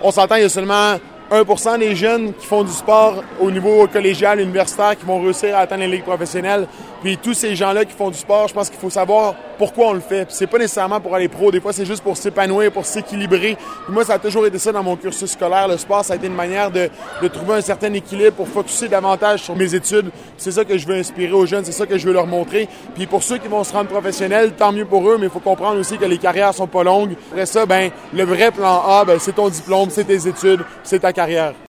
On s'entend, il y a seulement 1% des jeunes qui font du sport au niveau collégial, universitaire, qui vont réussir à atteindre les ligues professionnelles. Puis tous ces gens-là qui font du sport, je pense qu'il faut savoir pourquoi on le fait. Puis c'est pas nécessairement pour aller pro. Des fois, c'est juste pour s'épanouir, pour s'équilibrer. Puis moi, ça a toujours été ça dans mon cursus scolaire. Le sport, ça a été une manière de trouver un certain équilibre pour focusser davantage sur mes études. C'est ça que je veux inspirer aux jeunes, c'est ça que je veux leur montrer. Puis pour ceux qui vont se rendre professionnels, tant mieux pour eux, mais il faut comprendre aussi que les carrières sont pas longues. Après ça, le vrai plan A, c'est ton diplôme, c'est tes études, c'est ta carrière.